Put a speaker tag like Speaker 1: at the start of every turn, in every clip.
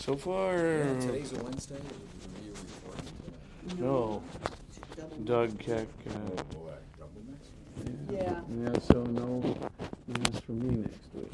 Speaker 1: So far...
Speaker 2: Yeah, today's a Wednesday. Are you recording today?
Speaker 1: No. Doug Keck.
Speaker 2: Oh boy, double mix?
Speaker 1: Yeah, so no mass for me next week.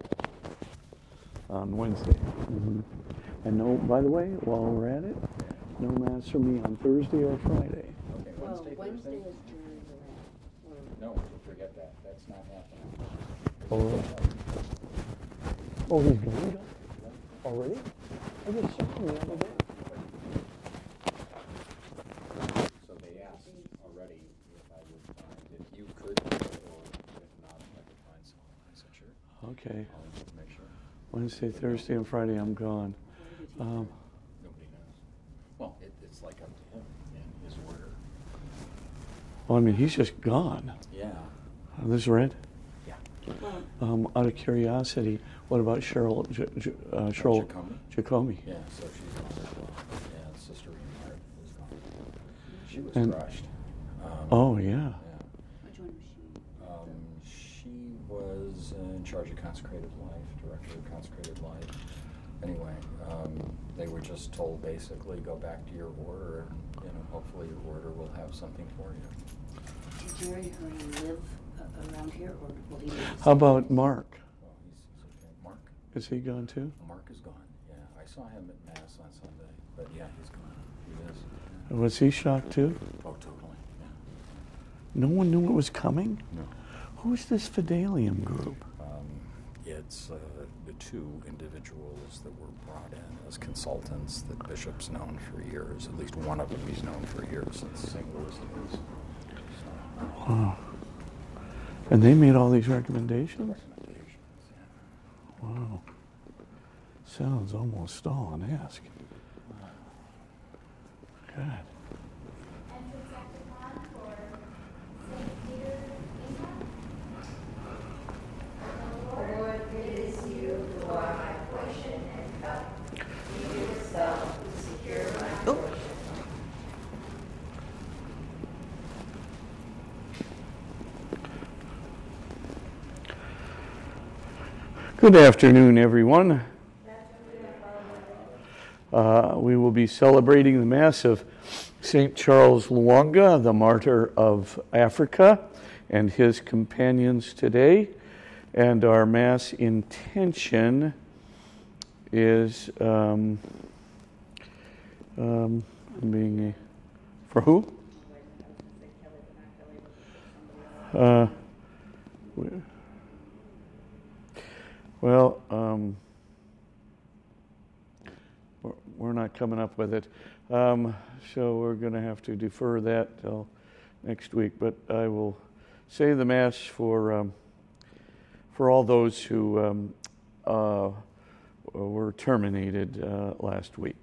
Speaker 1: On Wednesday. Mm-hmm. And no, by the way, while we're at it, no mass for me on Thursday or Friday.
Speaker 2: Okay,
Speaker 3: Wednesday
Speaker 2: Thursday?
Speaker 3: is during the
Speaker 2: No, forget that. That's not happening.
Speaker 1: Oh, oh, he's gone already? I just saw him the other day.
Speaker 2: So they asked already if I would find, if you could do it, or if not, if I could find someone. I said, sure.
Speaker 1: Okay.
Speaker 2: I'll make sure.
Speaker 1: Wednesday, Thursday, and Friday I'm gone.
Speaker 2: Nobody knows. Well, it's like up to him and his order.
Speaker 1: Well, I mean, he's just gone.
Speaker 2: Yeah.
Speaker 1: This red?
Speaker 2: Yeah.
Speaker 1: Out of curiosity, what about Cheryl Jacomi?
Speaker 2: Yeah, so she's gone as well. Yeah, Sister Reinhardt is gone. She was
Speaker 1: And-
Speaker 2: crushed.
Speaker 1: Oh, yeah.
Speaker 2: Yeah.
Speaker 3: Which one was she?
Speaker 2: She was in charge of Consecrated Life, director of Consecrated Life. Anyway, they were just told basically go back to your order, and hopefully your order will have something for you.
Speaker 3: Did Jerry Hurley live around here, or will he live?
Speaker 1: How about Mark?
Speaker 2: Well, he's okay. Mark?
Speaker 1: Is he gone too?
Speaker 2: Mark is gone. Yeah, I saw him at Mass on Sunday, but yeah, he's gone. He is. Yeah.
Speaker 1: Was he shocked too?
Speaker 2: Oh, totally. Yeah.
Speaker 1: No one knew it was coming?
Speaker 2: No.
Speaker 1: Who's this Fidelium group?
Speaker 2: It's the two individuals that were brought in as consultants that Bishop's known for years. At least one of them he's known for years, since St. Louis days.
Speaker 1: Wow. And they made all these recommendations?
Speaker 2: Yeah.
Speaker 1: Wow. Sounds almost Stalin-esque. God. Good afternoon, everyone. We will be celebrating the Mass of St. Charles Lwanga, the martyr of Africa, and his companions today. And our Mass intention is being for who? Well, we're not coming up with it, so we're going to have to defer that till next week. But I will say the Mass for all those who were terminated last week.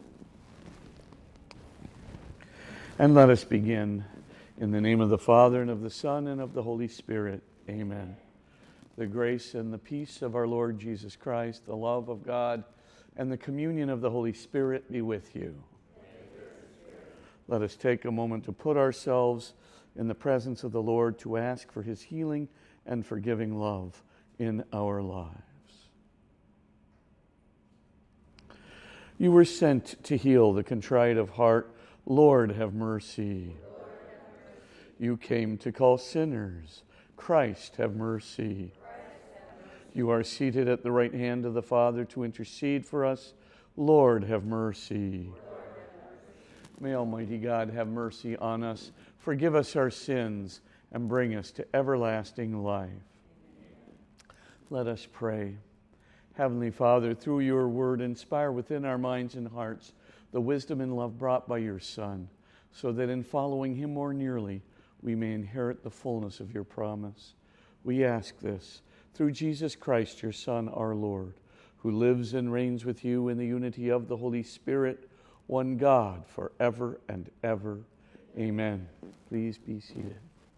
Speaker 1: And let us begin in the name of the Father, and of the Son, and of the Holy Spirit. Amen. The grace and the peace of our Lord Jesus Christ, the love of God, and the communion of the Holy Spirit be with you. Let us take a moment to put ourselves in the presence of the Lord to ask for his healing and forgiving love in our lives. You were sent to heal the contrite of heart. Lord, have mercy. You came to call sinners. Christ, have mercy. You are seated at the right hand of the Father to intercede for us. Lord, have mercy. May Almighty God have mercy on us, forgive us our sins, and bring us to everlasting life. Let us pray. Heavenly Father, through your word, inspire within our minds and hearts the wisdom and love brought by your Son, so that in following him more nearly, we may inherit the fullness of your promise. We ask this through Jesus Christ, your Son, our Lord, who lives and reigns with you in the unity of the Holy Spirit, one God, forever and ever. Amen. Please be seated.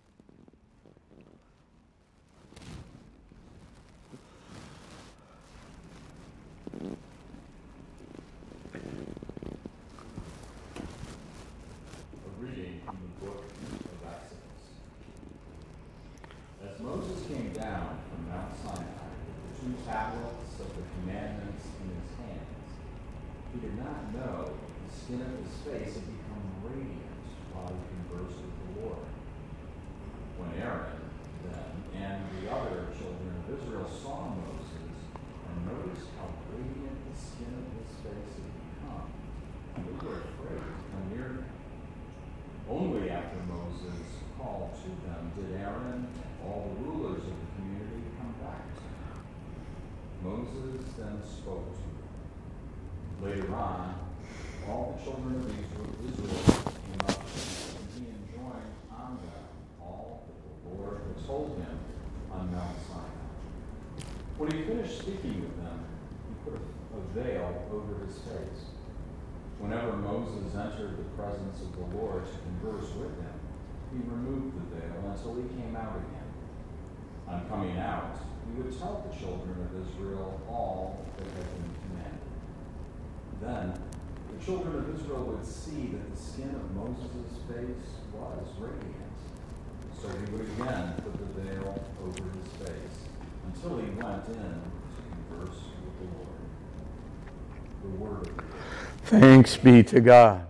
Speaker 4: A reading from the book of Exodus. As Moses came down from Mount Sinai with the two tablets of the commandments in his hands, He did not know the skin of his face had become radiant while he conversed with the Lord. When Aaron, then, and the other children of Israel saw Moses and noticed how radiant the skin of his face had become, they were afraid to come near him. Only after Moses called to them did Aaron and all the rulers of the community come back to him. Moses then spoke to them. Later on, all the children of Israel came up to him, and he enjoined on them all that the Lord had told him on Mount Sinai. When he finished speaking with them, he put a veil over his face. Whenever Moses entered the presence of the Lord to converse with him, he removed the veil until he came out again. On coming out, he would tell the children of Israel all that had been commanded. Then the children of Israel would see that the skin of Moses' face was radiant. So he would again put the veil over his face until he went in to converse with the Lord. The word of the Lord.
Speaker 1: Thanks be to God.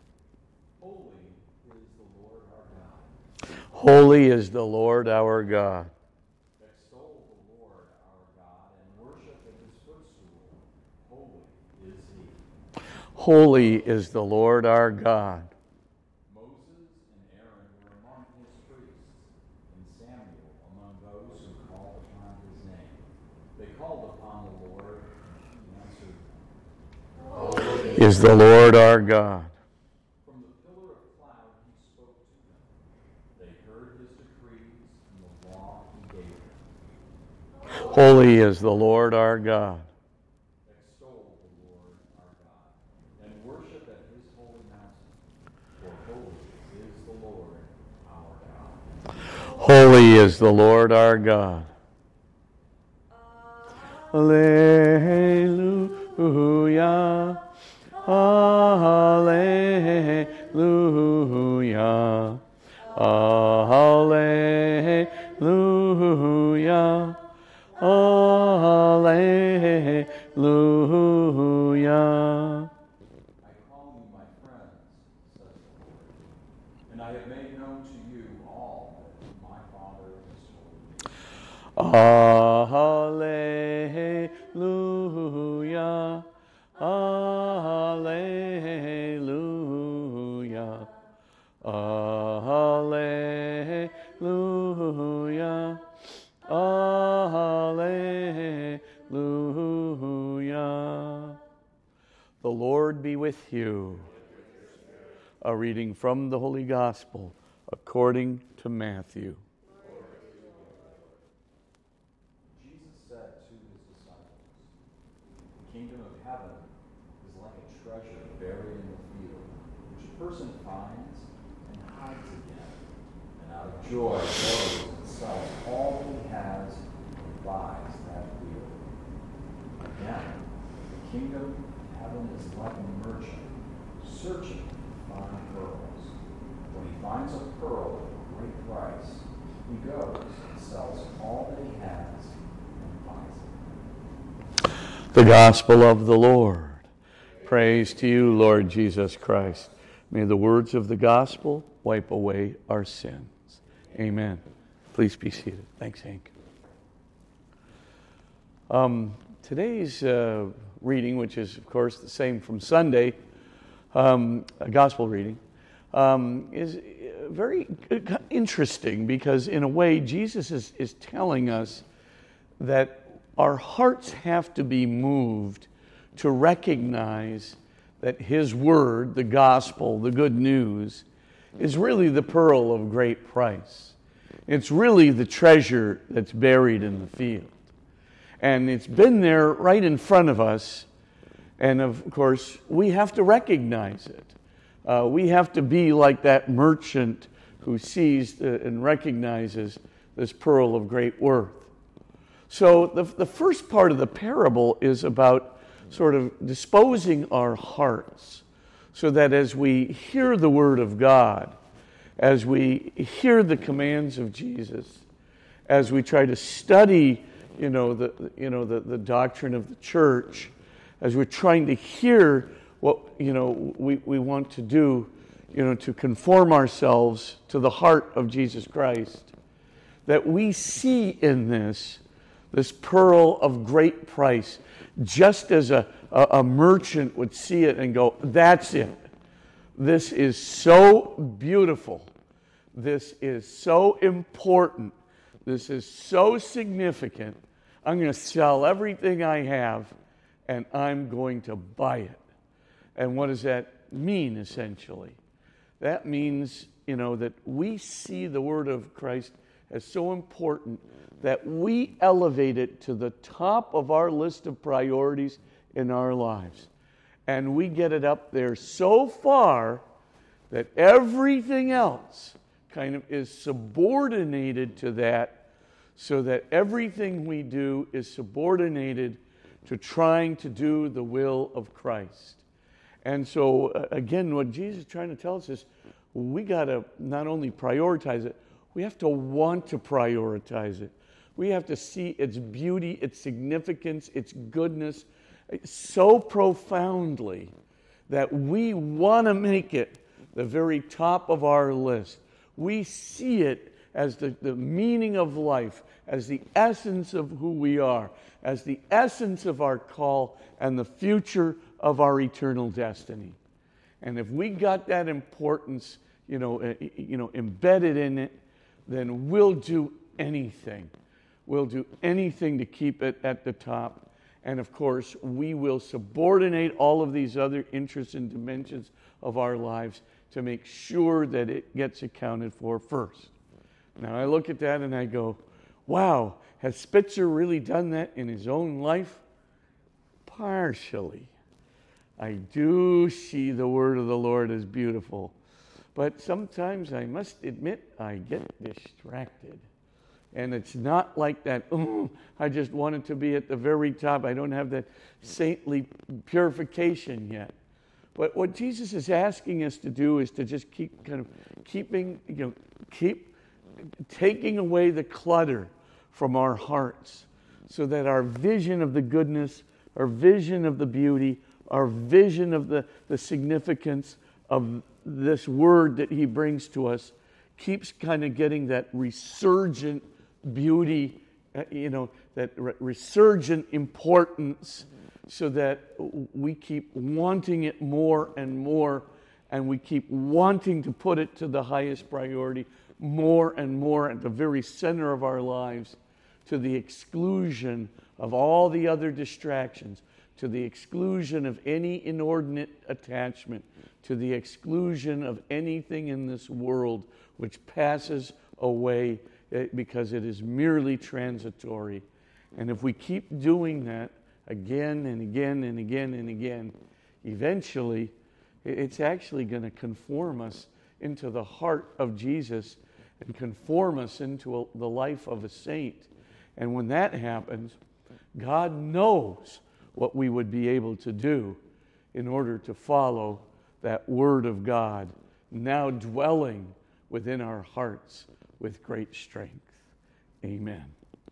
Speaker 4: Holy is the Lord our God.
Speaker 1: Holy is the Lord our God.
Speaker 4: Extol the Lord our God and worship at his footstool. Holy is he.
Speaker 1: Holy is the Lord our God.
Speaker 4: Moses and Aaron were among his priests, and Samuel among those who called upon his name. They called upon the Lord, and he answered them. Holy
Speaker 1: Is the Lord our God.
Speaker 4: From the pillar of cloud he spoke to them. They heard his decrees and the law he gave them.
Speaker 1: Holy is the Lord our God.
Speaker 4: Extol the Lord our God, and worship at his holy mountain, for holy is the Lord our God.
Speaker 1: Holy is the Lord our God. Alleluia. Alleluia. Alleluia. Alleluia.
Speaker 4: I call you my friends, says the Lord, and I have made known to you all that my Father has told me.
Speaker 1: Alleluia. Alleluia. Alleluia. Alleluia. The Lord be with you. A reading from the Holy Gospel according to Matthew.
Speaker 4: Jesus said to his disciples, the kingdom of heaven is like a treasure buried in the field, which a person finds and hides again, and out of joy goes and sells all he has and buys that field. Again, the kingdom of heaven is like a merchant searching for fine pearls. When he finds a pearl at a great price, he goes and sells all that he has and buys it.
Speaker 1: The Gospel of the Lord. Praise to you, Lord Jesus Christ. May the words of the Gospel wipe away our sins. Amen. Please be seated. Thanks, Hank. Today's reading, which is, of course, the same from Sunday, a Gospel reading, is very interesting because, in a way, Jesus is telling us that our hearts have to be moved to recognize that His Word, the Gospel, the good news, is really the pearl of great price. It's really the treasure that's buried in the field. And it's been there right in front of us. And of course, we have to recognize it. We have to be like that merchant who sees and recognizes this pearl of great worth. So the first part of the parable is about sort of disposing our hearts so that as we hear the Word of God, as we hear the commands of Jesus, as we try to study the doctrine of the church, as we're trying to hear what, we want to do, to conform ourselves to the heart of Jesus Christ, that we see in this pearl of great price, just as a merchant would see it and go, that's it. This is so beautiful. This is so important. This is so significant. I'm going to sell everything I have and I'm going to buy it. And what does that mean, essentially? That means, that we see the word of Christ as so important that we elevate it to the top of our list of priorities in our lives. And we get it up there so far that everything else kind of is subordinated to that, so that everything we do is subordinated to trying to do the will of Christ. And so, again, what Jesus is trying to tell us is we got to not only prioritize it, we have to want to prioritize it. We have to see its beauty, its significance, its goodness so profoundly that we want to make it the very top of our list. We see it as the meaning of life, as the essence of who we are, as the essence of our call and the future of our eternal destiny. And if we got that importance, embedded in it, then we'll do anything. We'll do anything to keep it at the top. And of course, we will subordinate all of these other interests and dimensions of our lives to make sure that it gets accounted for first. Now, I look at that and I go, wow, has Spitzer really done that in his own life? Partially. I do see the word of the Lord as beautiful. But sometimes I must admit I get distracted. And it's not like that, I just wanted to be at the very top. I don't have that saintly purification yet. But what Jesus is asking us to do is to just keep taking away the clutter from our hearts, so that our vision of the goodness, our vision of the beauty, our vision of the significance of this word that he brings to us keeps kind of getting that resurgent beauty, that resurgent importance, so that we keep wanting it more and more, and we keep wanting to put it to the highest priority more and more at the very center of our lives, to the exclusion of all the other distractions, to the exclusion of any inordinate attachment, to the exclusion of anything in this world which passes away because it is merely transitory. And if we keep doing that again and again and again and again, eventually it's actually going to conform us into the heart of Jesus and conform us into the life of a saint. And when that happens, God knows what we would be able to do in order to follow that Word of God, now dwelling within our hearts with great strength. Amen.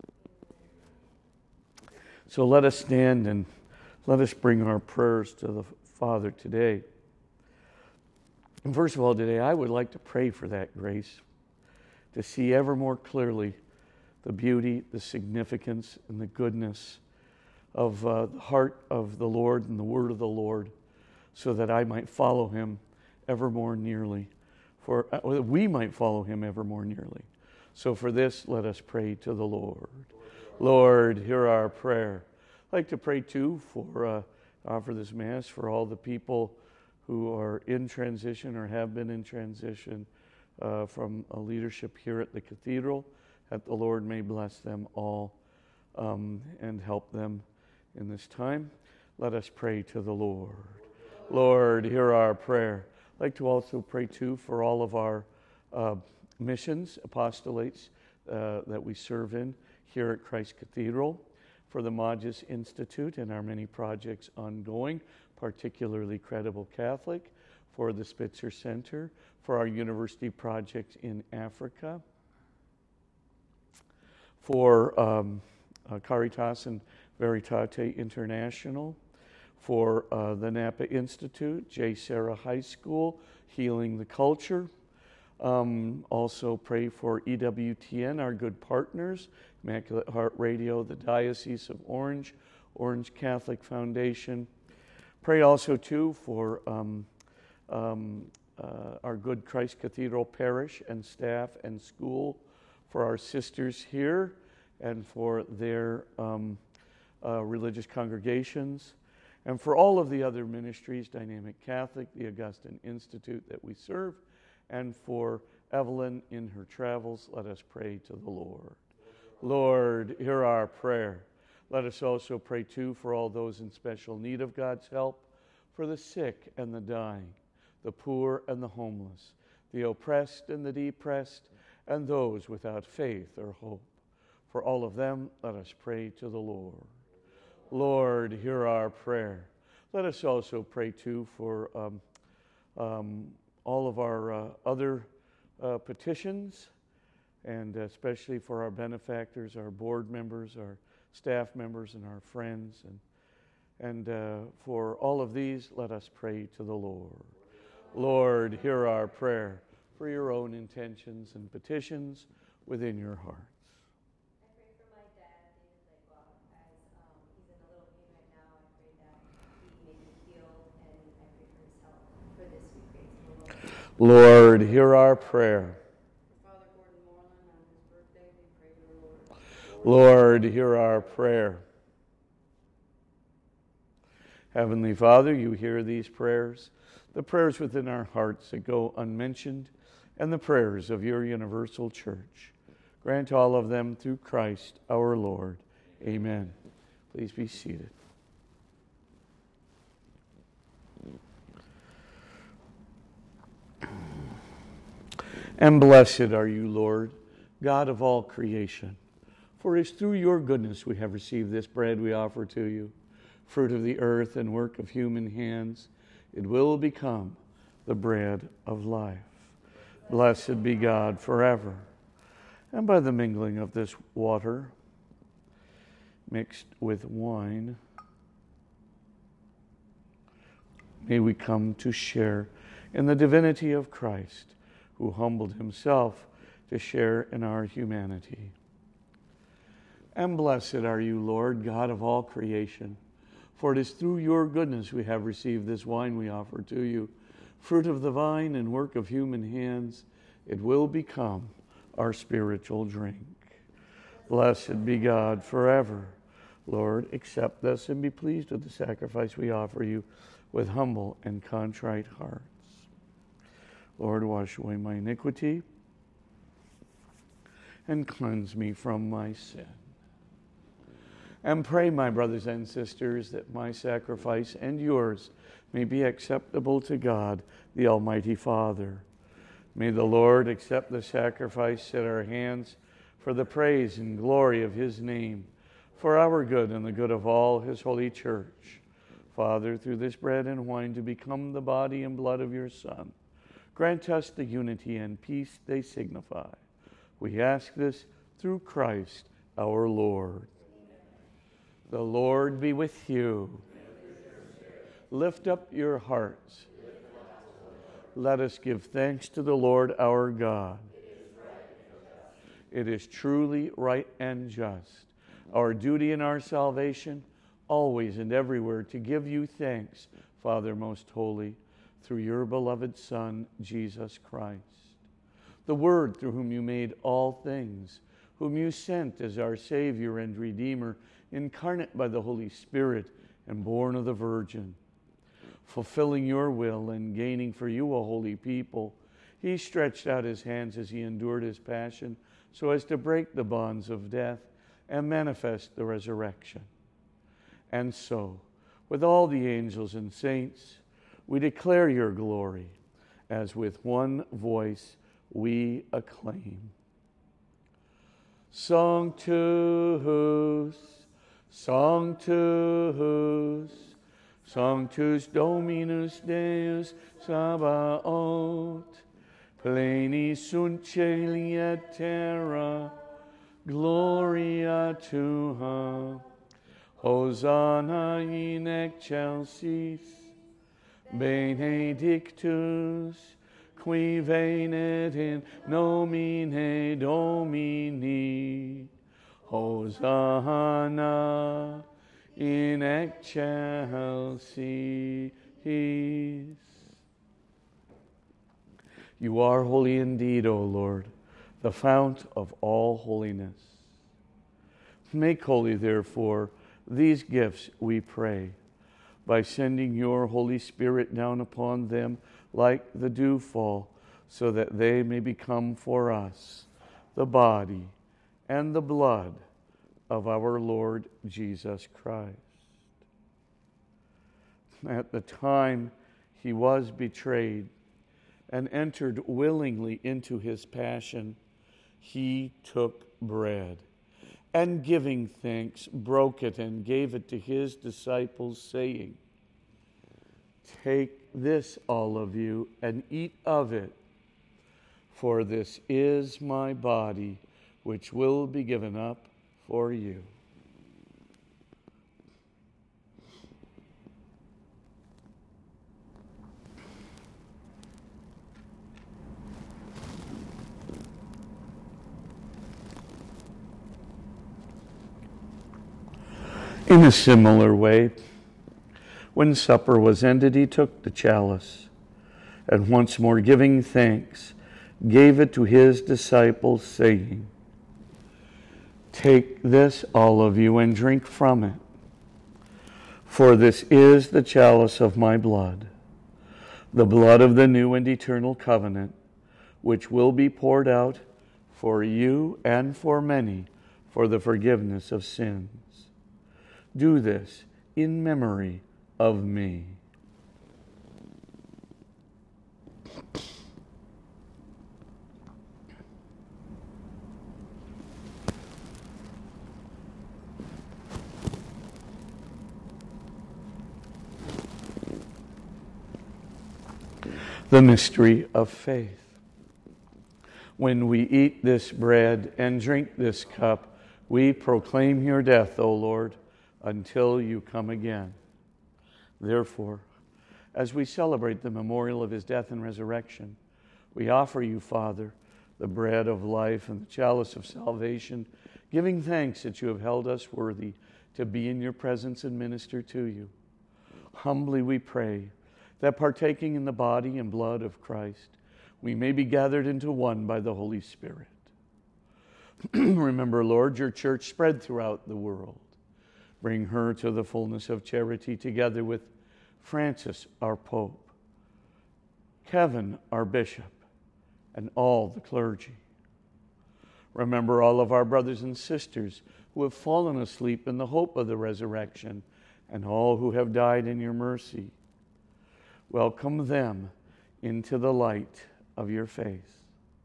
Speaker 1: So let us stand and let us bring our prayers to the Father today. And first of all, today I would like to pray for that grace, to see ever more clearly the beauty, the significance, and the goodness of the heart of the Lord and the word of the Lord, so that I might follow him ever more nearly, we might follow him ever more nearly. So for this, let us pray to the Lord. Lord, hear our prayer. I'd like to pray too for offer this Mass for all the people who are in transition or have been in transition from a leadership here at the cathedral, that the Lord may bless them all and help them in this time. Let us pray to the Lord. Lord, hear our prayer. I'd like to also pray too for all of our missions, apostolates that we serve in here at Christ Cathedral, for the Magis Institute and our many projects ongoing, particularly Credible Catholic, for the Spitzer Center, for our university projects in Africa, for Caritas and Veritate International, for the Napa Institute, J. Sarah High School, Healing the Culture. Also pray for EWTN, our good partners, Immaculate Heart Radio, the Diocese of Orange, Orange Catholic Foundation. Pray also, too, for our good Christ Cathedral Parish and staff and school, for our sisters here, and for their religious congregations, and for all of the other ministries, Dynamic Catholic, the Augustine Institute that we serve, and for Evelyn in her travels. Let us pray to the Lord. Lord, hear our prayer. Let us also pray, too, for all those in special need of God's help, for the sick and the dying, the poor and the homeless, the oppressed and the depressed, and those without faith or hope. For all of them, let us pray to the Lord. Lord, hear our prayer. Let us also pray, too, for all of our other petitions, and especially for our benefactors, our board members, our staff members, and our friends. And for all of these, let us pray to the Lord. Lord, hear our prayer for your own intentions and petitions within your hearts.
Speaker 5: I pray for my dad, David Leglock, as he's in a little pain right now. I pray that he may be healed, and I pray for his health. For this we pray to the Lord.
Speaker 1: Lord, hear our prayer.
Speaker 3: For Father Gordon Moreland on his birthday, we pray to the Lord.
Speaker 1: Lord, hear our prayer. Heavenly Father, you hear these prayers, the prayers within our hearts that go unmentioned, and the prayers of your universal church. Grant all of them through Christ our Lord. Amen. Please be seated. And blessed are you, Lord, God of all creation. For it is through your goodness we have received this bread we offer to you, fruit of the earth and work of human hands. It will become the bread of life. Blessed be God forever. And by the mingling of this water mixed with wine, may we come to share in the divinity of Christ, who humbled himself to share in our humanity. And blessed are you, Lord, God of all creation. For it is through your goodness we have received this wine we offer to you, fruit of the vine and work of human hands. It will become our spiritual drink. Blessed be God forever. Lord, accept this and be pleased with the sacrifice we offer you with humble and contrite hearts. Lord, wash away my iniquity and cleanse me from my sin. And pray, my brothers and sisters, that my sacrifice and yours may be acceptable to God, the Almighty Father. May the Lord accept the sacrifice at our hands for the praise and glory of his name, for our good and the good of all his holy church. Father, through this bread and wine to become the body and blood of your Son, grant us the unity and peace they signify. We ask this through Christ our Lord. The Lord be with you. Lift up your hearts. Let us give thanks to the Lord our God. It is truly right and just, our duty and our salvation, always and everywhere, to give you thanks, Father most holy, through your beloved Son, Jesus Christ, the Word through whom you made all things, whom you sent as our Savior and Redeemer, incarnate by the Holy Spirit and born of the Virgin. Fulfilling your will and gaining for you a holy people, he stretched out his hands as he endured his passion so as to break the bonds of death and manifest the resurrection. And so, with all the angels and saints, we declare your glory as with one voice we acclaim. Sanctus, Sanctus, Sanctus Dominus Deus Sabaoth, pleni sunt caeli et terra, gloria tua. Hosanna in excelsis, benedictus, qui venit in nomine Domini. Hosanna in excelsis. You are holy indeed, O Lord, the fount of all holiness. Make holy, therefore, these gifts, we pray, by sending your Holy Spirit down upon them like the dewfall, so that they may become for us the body and the blood of our Lord Jesus Christ. At the time he was betrayed and entered willingly into his passion, he took bread, and giving thanks, broke it and gave it to his disciples, saying, "Take this, all of you, and eat of it, for this is my body, which will be given up for you." In a similar way, when supper was ended, he took the chalice, and once more giving thanks, gave it to his disciples, saying, "Take this, all of you, and drink from it, for this is the chalice of my blood, the blood of the new and eternal covenant, which will be poured out for you and for many for the forgiveness of sins. Do this in memory of me." The mystery of faith. When we eat this bread and drink this cup, we proclaim your death, O Lord, until you come again. Therefore, as we celebrate the memorial of his death and resurrection, we offer you, Father, the bread of life and the chalice of salvation, giving thanks that you have held us worthy to be in your presence and minister to you. Humbly we pray that, partaking in the body and blood of Christ, we may be gathered into one by the Holy Spirit. Remember, Lord, your church spread throughout the world. Bring her to the fullness of charity, together with Francis, our Pope, Kevin, our Bishop, and all the clergy. Remember all of our brothers and sisters who have fallen asleep in the hope of the resurrection, and all who have died in your mercy. Welcome them into the light of your face.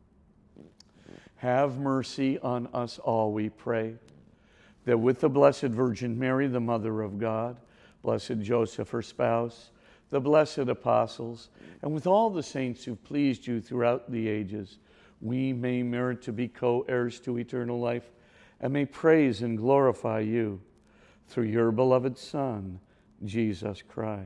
Speaker 1: Have mercy on us all, we pray, that with the Blessed Virgin Mary, the Mother of God, Blessed Joseph, her spouse, the blessed apostles, and with all the saints who pleased you throughout the ages, we may merit to be co-heirs to eternal life, and may praise and glorify you through your beloved Son, Jesus Christ.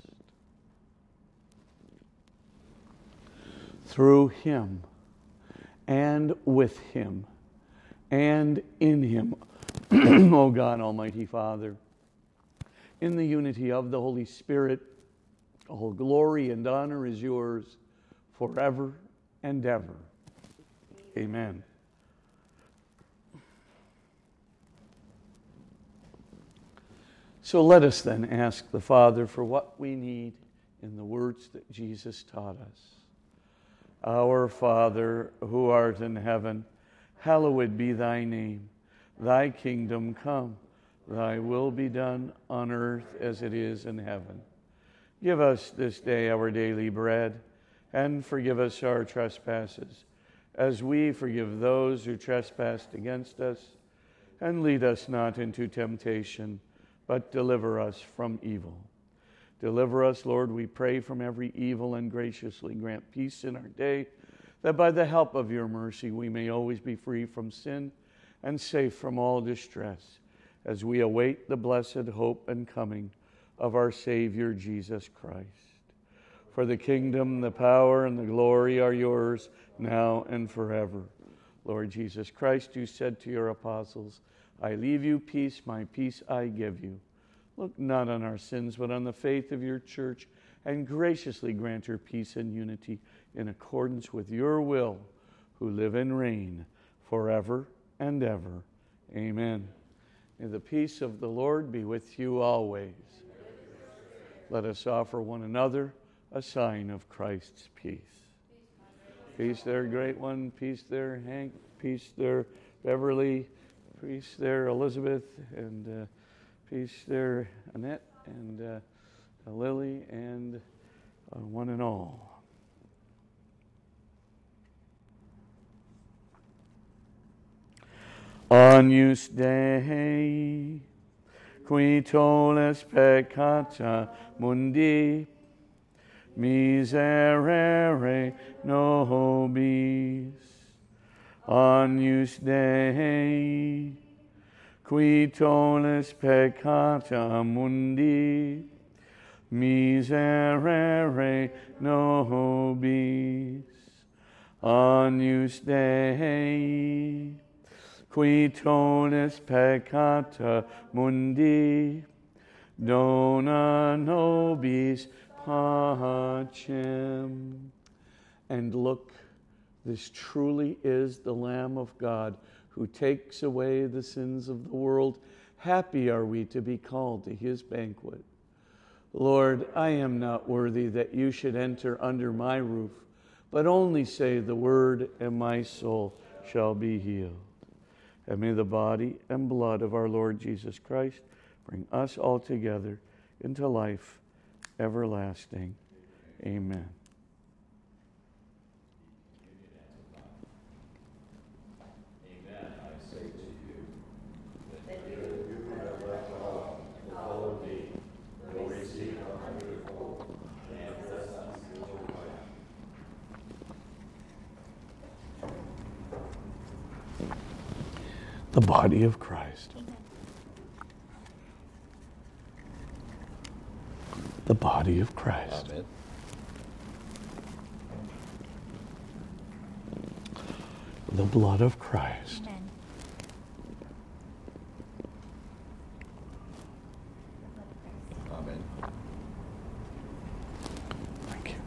Speaker 1: Through him, and with him, and in him, O God, Almighty Father, in the unity of the Holy Spirit, all glory and honor is yours forever and ever. Amen. So let us then ask the Father for what we need in the words that Jesus taught us. Our Father, who art in heaven, hallowed be thy name. Thy kingdom come, thy will be done on earth as it is in heaven. Give us this day our daily bread, and forgive us our trespasses, as we forgive those who trespass against us. And lead us not into temptation, but deliver us from evil. Deliver us, Lord, we pray, from every evil, and graciously grant peace in our day, that by the help of your mercy we may always be free from sin and safe from all distress, as we await the blessed hope and coming of our Savior Jesus Christ. For the kingdom, the power, and the glory are yours now and forever. Lord Jesus Christ, you said to your apostles, I leave you peace, my peace I give you. Look not on our sins, but on the faith of your church, and graciously grant her peace and unity in accordance with your will, who live and reign forever and ever. Amen. May the peace of the Lord be with you always. Let us offer one another a sign of Christ's peace. Peace there, great one. Peace there, Hank. Peace there, Beverly. Peace there, Elizabeth. And peace there, Annette. And Lily. And one and all. Agnus Dei, qui tollis peccata mundi, miserere nobis. Agnus Dei, qui tollis peccata mundi, miserere nobis. Agnus Dei, qui tollis peccata mundi, dona nobis pacem. And look, this truly is the Lamb of God who takes away the sins of the world. Happy are we to be called to his banquet. Lord, I am not worthy that you should enter under my roof, but only say the word, and my soul shall be healed. And may the body and blood of our Lord Jesus Christ bring us all together into life everlasting. Amen.
Speaker 4: Amen. I say to you, that you have left all to follow me, will receive a hundredfold, and bless us with your life.
Speaker 1: The body of Christ. The body of Christ.
Speaker 2: Amen.
Speaker 1: The blood of Christ.
Speaker 5: Amen.
Speaker 2: Amen.
Speaker 1: Thank you.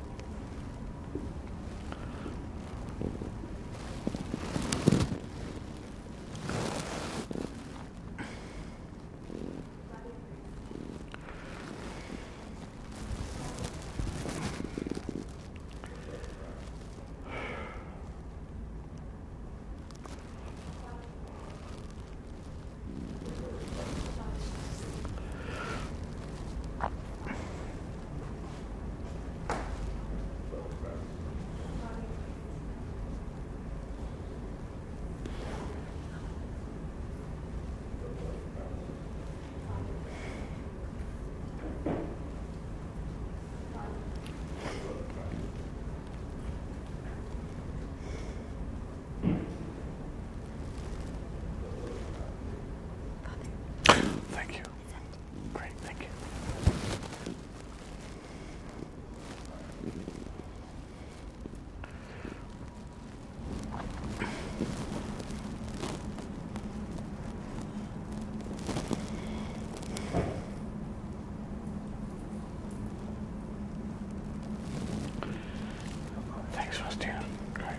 Speaker 1: Thank you. Great, thank you. Thanks, Rustina. Great.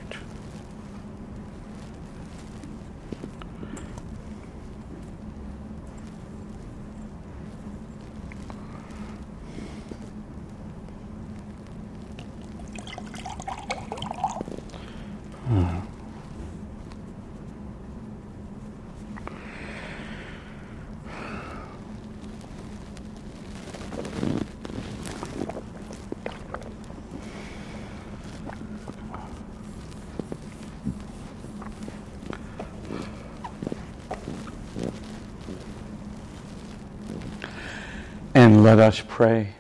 Speaker 1: And let us pray.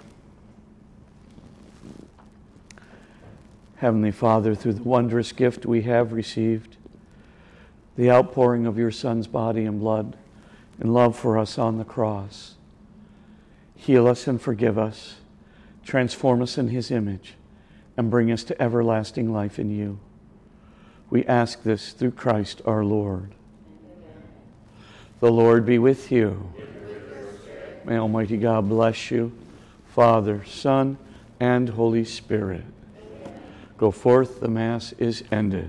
Speaker 1: Heavenly Father, through the wondrous gift we have received, the outpouring of your Son's body and blood, and love for us on the cross. Heal us and forgive us. Transform us in His image and bring us to everlasting life in You. We ask this through Christ our Lord. The Lord be with you. May Almighty God bless you, Father, Son, and Holy Spirit. Go forth, the Mass is ended.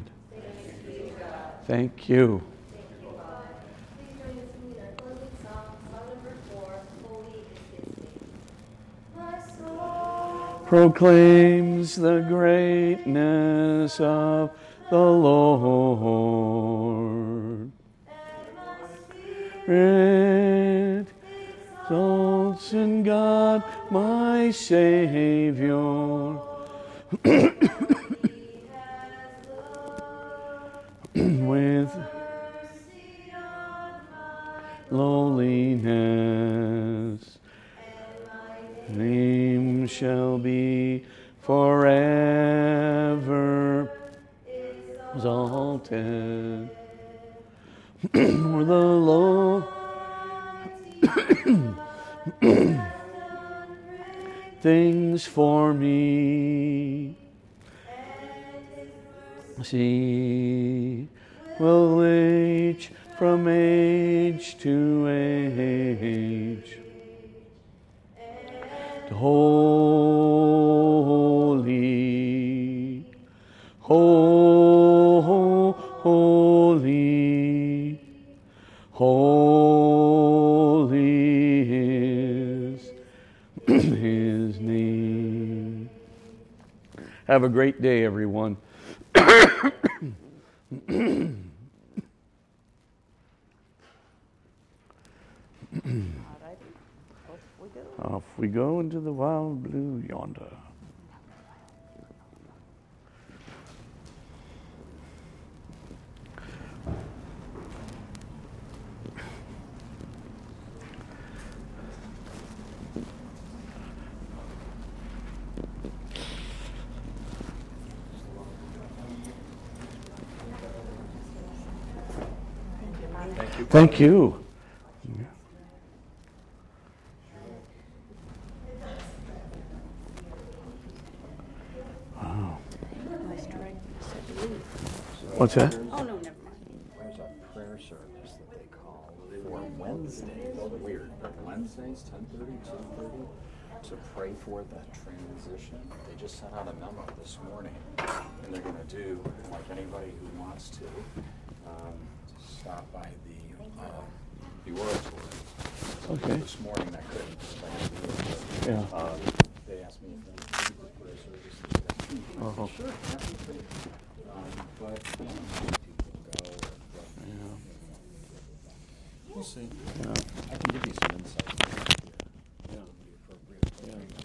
Speaker 1: Thank you.
Speaker 5: Please join us in our closing song, song number 4, Holy is His name. My soul
Speaker 1: Proclaims the greatness of the Lord.
Speaker 5: and my spirit
Speaker 1: It exalts in God, my Savior. With
Speaker 5: mercy on my
Speaker 1: lowliness,
Speaker 5: and my
Speaker 1: name shall be forever exalted. For the Lord things for me. See, will age from age to age. Holy, holy, holy is His name. Have a great day, everyone. Off we go into the wild blue yonder. Thank you. Wow. What's that?
Speaker 3: Oh, no, never mind.
Speaker 2: There's a prayer service that they call for Wednesdays. Weird, but Wednesdays, 10:30, 2:30, to pray for the transition. They just sent out a memo this morning, and they're going to do, like anybody who wants to, stop by the oratory.
Speaker 1: Okay.
Speaker 2: This morning I couldn't.
Speaker 1: Yeah.
Speaker 2: They asked me if I would do the prayer service.
Speaker 1: Uh-huh.
Speaker 2: Sure, happy to. But people go.
Speaker 1: Yeah.
Speaker 2: We'll see.
Speaker 1: Yeah.
Speaker 2: I can give you some insight. Yeah. The appropriate.
Speaker 1: Yeah.